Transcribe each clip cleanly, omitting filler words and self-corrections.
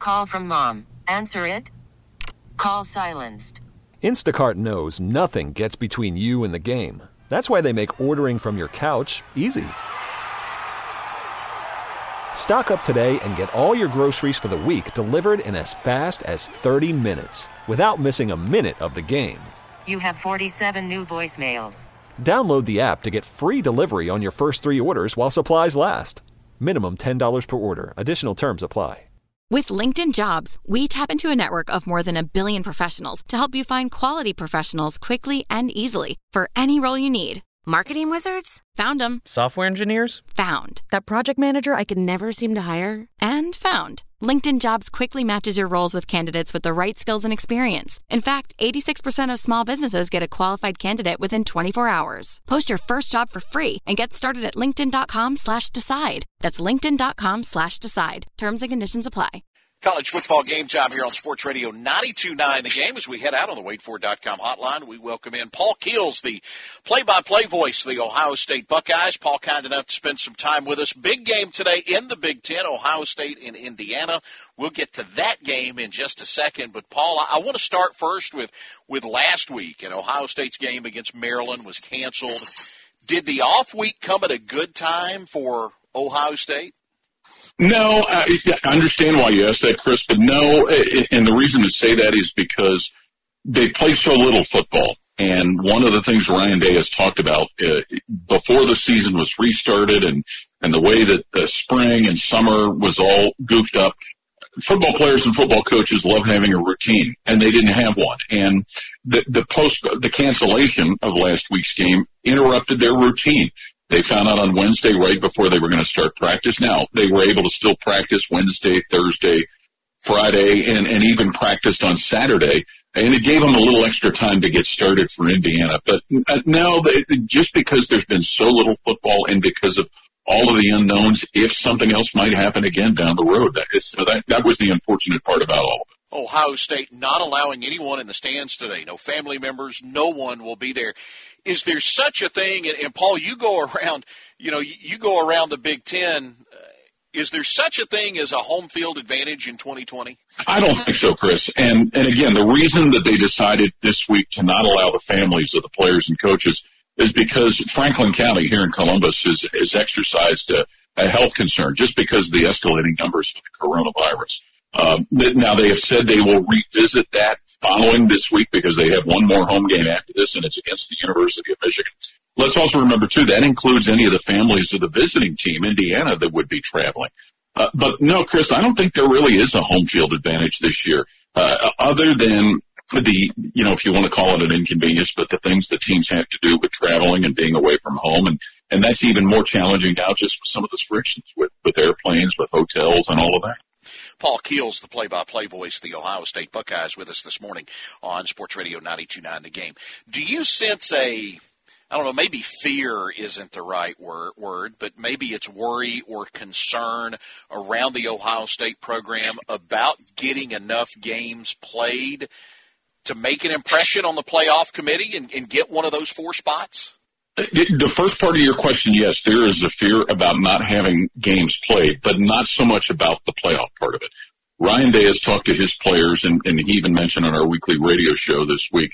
Call from mom. Answer it. Call silenced. Instacart knows nothing gets between you and the game. That's why they make ordering from your couch easy. Stock up today and get all your groceries for the week delivered in as fast as 30 minutes without missing a minute of the game. You have 47 new voicemails. Download the app to get free delivery on your first 3 orders while supplies last. Minimum $10 per order. Additional terms apply. With LinkedIn Jobs, we tap into a network of more than 1 billion professionals to help you find quality professionals quickly and easily for any role you need. Marketing wizards? Found them. Software engineers? Found. That project manager I could never seem to hire? And found. LinkedIn Jobs quickly matches your roles with candidates with the right skills and experience. In fact, 86% of small businesses get a qualified candidate within 24 hours. Post your first job for free and get started at linkedin.com/decide. That's linkedin.com/decide. Terms and conditions apply. College football game time here on Sports Radio 92.9 The Game. As we head out on the WadeFord.com hotline, we welcome in Paul Keels, the play-by-play voice of the Ohio State Buckeyes. Paul, kind enough to spend some time with us. Big game today in the Big Ten, Ohio State and Indiana. We'll get to that game in just a second. But, Paul, I want to start first with last week. And Ohio State's game against Maryland was canceled. Did the off week come at a good time for Ohio State? No, I understand why you asked that, Chris, but no, and the reason to say that is because they play so little football. And one of the things Ryan Day has talked about before the season was restarted and the way that the spring and summer was all goofed up, football players and football coaches love having a routine, and they didn't have one. And the cancellation of last week's game interrupted their routine. They found out on Wednesday right before they were going to start practice. Now, they were able to still practice Wednesday, Thursday, Friday, and even practiced on Saturday. And it gave them a little extra time to get started for Indiana. But now, just because there's been so little football and because of all of the unknowns, if something else might happen again down the road, that was the unfortunate part about all of it. Ohio State not allowing anyone in the stands today. No family members. No one will be there. Is there such a thing? And Paul, you go around the Big Ten. Is there such a thing as a home field advantage in 2020? I don't think so, Chris. And again, the reason that they decided this week to not allow the families of the players and coaches is because Franklin County here in Columbus has exercised a health concern just because of the escalating numbers of the coronavirus. Now, they have said they will revisit that following this week because they have one more home game after this, and it's against the University of Michigan. Let's also remember, too, that includes any of the families of the visiting team, Indiana, that would be traveling. But, no, Chris, I don't think there really is a home field advantage this year, other than if you want to call it an inconvenience, but the things the teams have to do with traveling and being away from home. And that's even more challenging now just with some of the frictions with airplanes, with hotels, and all of that. Paul Keels, the play-by-play voice of the Ohio State Buckeyes, with us this morning on Sports Radio 92.9 The Game. Do you sense maybe fear isn't the right word, but maybe it's worry or concern around the Ohio State program about getting enough games played to make an impression on the playoff committee and get one of those 4 spots? The first part of your question, yes, there is a fear about not having games played, but not so much about the playoff part of it. Ryan Day has talked to his players, and he even mentioned on our weekly radio show this week,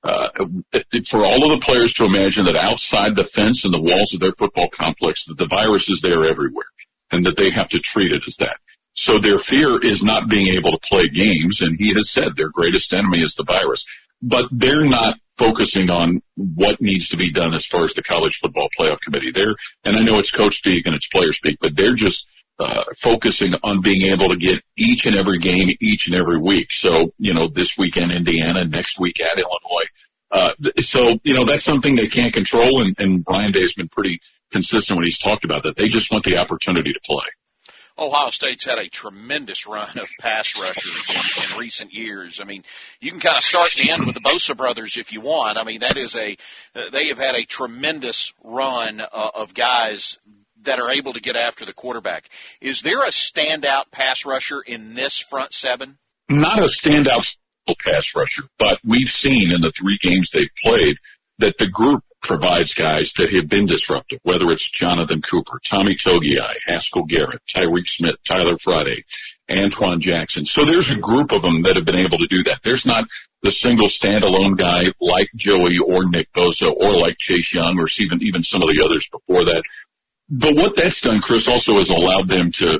for all of the players to imagine that outside the fence and the walls of their football complex, that the virus is there everywhere, and that they have to treat it as that. So their fear is not being able to play games, and he has said their greatest enemy is the virus. But they're not focusing on what needs to be done as far as the College Football Playoff Committee. And I know it's coach speak and it's player speak, but they're just focusing on being able to get each and every game each and every week. So, this weekend Indiana, next week at Illinois. So that's something they can't control, and Ryan Day has been pretty consistent when he's talked about that. They just want the opportunity to play. Ohio State's had a tremendous run of pass rushers in recent years. I mean, you can kind of start and end with the Bosa brothers if you want. I mean, they have had a tremendous run of guys that are able to get after the quarterback. Is there a standout pass rusher in this front 7? Not a standout pass rusher, but we've seen in the 3 games they've played that the group provides guys that have been disruptive, whether it's Jonathan Cooper, Tommy Togiai, Haskell Garrett, Tyreek Smith, Tyler Friday. Antoine Jackson. So there's a group of them that have been able to do that. There's not the single standalone guy like Joey or Nick Bosa or like Chase Young or even some of the others before that. But what that's done, Chris, also has allowed them to,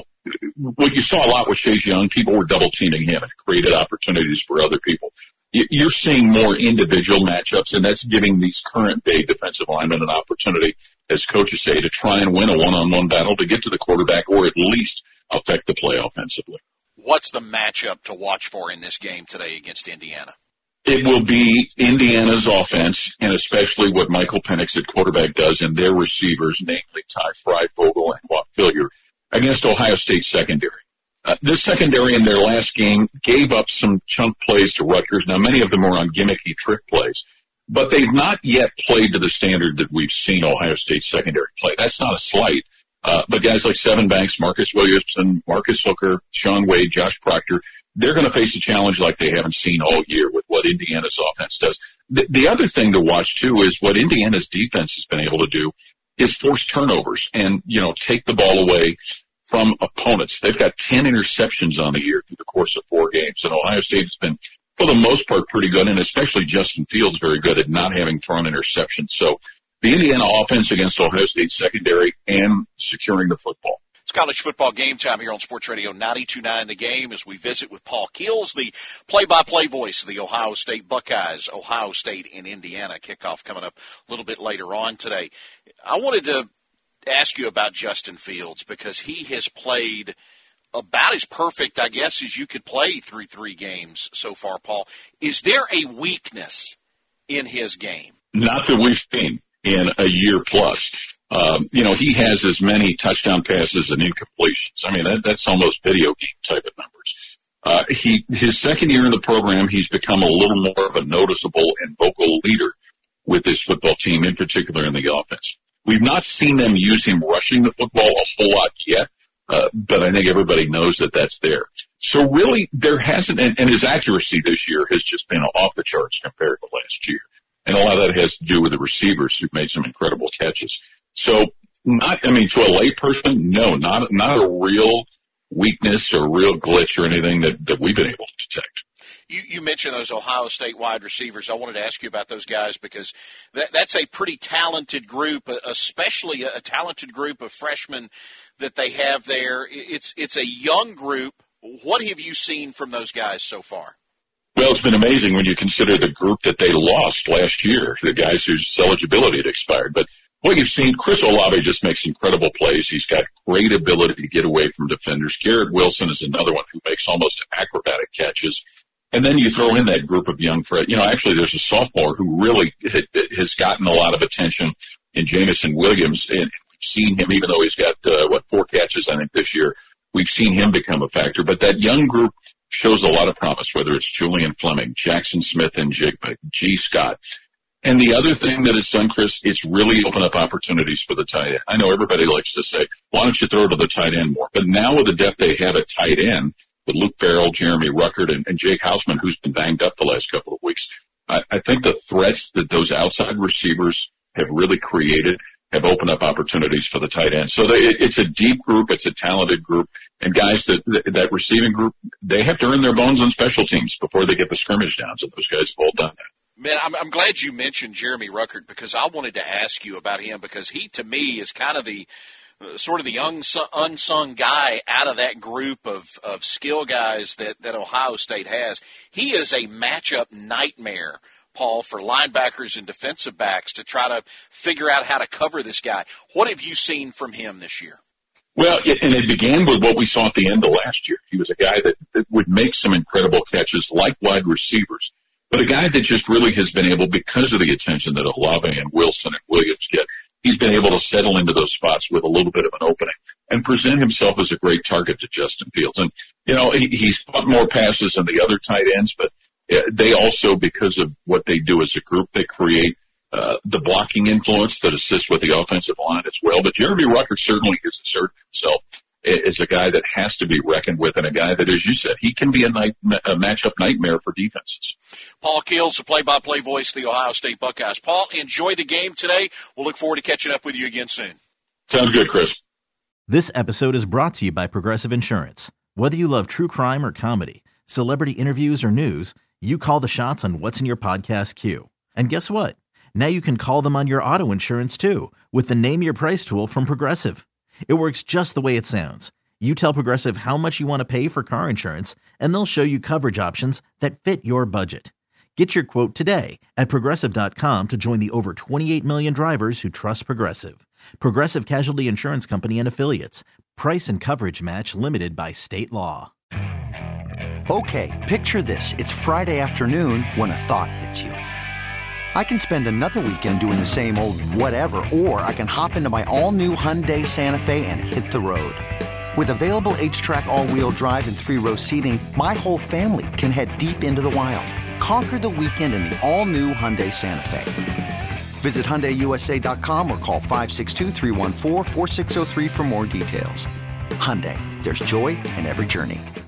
what you saw a lot with Chase Young, people were double teaming him and created opportunities for other people. You're seeing more individual matchups, and that's giving these current day defensive linemen an opportunity, as coaches say, to try and win a one-on-one battle to get to the quarterback or at least affect the play offensively. What's the matchup to watch for in this game today against Indiana? It will be Indiana's offense, and especially what Michael Penix at quarterback does, and their receivers, namely Ty Freifogel and Walt Philyor, against Ohio State secondary. This secondary in their last game gave up some chunk plays to Rutgers. Now, many of them were on gimmicky trick plays, but they've not yet played to the standard that we've seen Ohio State secondary play. That's not a slight. But guys like Sevyn Banks, Marcus Williamson, Marcus Hooker, Sean Wade, Josh Proctor, they're going to face a challenge like they haven't seen all year with what Indiana's offense does. The other thing to watch, too, is what Indiana's defense has been able to do is force turnovers and, take the ball away from opponents. They've got 10 interceptions on the year through the course of 4 games, and Ohio State has been, for the most part, pretty good, and especially Justin Fields very good at not having thrown interceptions. So the Indiana offense against Ohio State secondary and securing the football. It's college football game time here on Sports Radio 92.9 The Game as we visit with Paul Keels, the play-by-play voice of the Ohio State Buckeyes. Ohio State and Indiana kickoff coming up a little bit later on today. I wanted to ask you about Justin Fields because he has played about as perfect, I guess, as you could play through 3 games so far, Paul. Is there a weakness in his game? Not that we've seen in a year plus. He has as many touchdown passes and incompletions. I mean, that's almost video game type of numbers. His second year in the program, he's become a little more of a noticeable and vocal leader with this football team, in particular in the offense. We've not seen them use him rushing the football a whole lot yet, but I think everybody knows that that's there. So really, there hasn't, and his accuracy this year has just been off the charts compared to last year. And a lot of that has to do with the receivers who've made some incredible catches. So to a lay person, no, not a real weakness or real glitch or anything that we've been able to detect. You mentioned those Ohio State wide receivers. I wanted to ask you about those guys because that's a pretty talented group, especially a talented group of freshmen that they have there. It's a young group. What have you seen from those guys so far? Well, it's been amazing when you consider the group that they lost last year, the guys whose eligibility had expired. But what you've seen, Chris Olave just makes incredible plays. He's got great ability to get away from defenders. Garrett Wilson is another one who makes almost acrobatic catches. And then you throw in that group of young actually there's a sophomore who really has gotten a lot of attention in Jamison Williams. And we've seen him, even though he's got, 4 catches, I think, this year. We've seen him become a factor. But that young group shows a lot of promise, whether it's Julian Fleming, Jackson Smith and Jigba, G. Scott. And the other thing that it's done, Chris, it's really opened up opportunities for the tight end. I know everybody likes to say, why don't you throw to the tight end more? But now with the depth they have at tight end, with Luke Farrell, Jeremy Ruckert, and Jake Hausman, who's been banged up the last couple of weeks, I think the threats that those outside receivers have really created have opened up opportunities for the tight end. So it's a deep group, it's a talented group, and guys, that receiving group, they have to earn their bones on special teams before they get the scrimmage downs, and those guys have all done that. Man, I'm glad you mentioned Jeremy Ruckert because I wanted to ask you about him because he, to me, is kind of the sort of the unsung guy out of that group of skill guys that Ohio State has. He is a matchup nightmare, Paul, for linebackers and defensive backs to try to figure out how to cover this guy. What have you seen from him this year? Well, it began with what we saw at the end of last year. He was a guy that would make some incredible catches like wide receivers, but a guy that just really has been able, because of the attention that Olave and Wilson and Williams get, he's been able to settle into those spots with a little bit of an opening and present himself as a great target to Justin Fields. And, he's caught more passes than the other tight ends, but they also, because of what they do as a group, they create the blocking influence that assists with the offensive line as well. But Jeremy Ruckert certainly has asserted himself as a guy that has to be reckoned with and a guy that, as you said, he can be a matchup nightmare for defenses. Paul Keels, the play-by-play voice of the Ohio State Buckeyes. Paul, enjoy the game today. We'll look forward to catching up with you again soon. Sounds good, Chris. This episode is brought to you by Progressive Insurance. Whether you love true crime or comedy, celebrity interviews or news, you call the shots on what's in your podcast queue. And guess what? Now you can call them on your auto insurance too with the Name Your Price tool from Progressive. It works just the way it sounds. You tell Progressive how much you want to pay for car insurance, and they'll show you coverage options that fit your budget. Get your quote today at Progressive.com to join the over 28 million drivers who trust Progressive. Progressive Casualty Insurance Company and Affiliates. Price and coverage match limited by state law. Okay, picture this. It's Friday afternoon when a thought hits you. I can spend another weekend doing the same old whatever, or I can hop into my all-new Hyundai Santa Fe and hit the road. With available H-Track all-wheel drive and 3-row seating, my whole family can head deep into the wild. Conquer the weekend in the all-new Hyundai Santa Fe. Visit HyundaiUSA.com or call 562-314-4603 for more details. Hyundai, there's joy in every journey.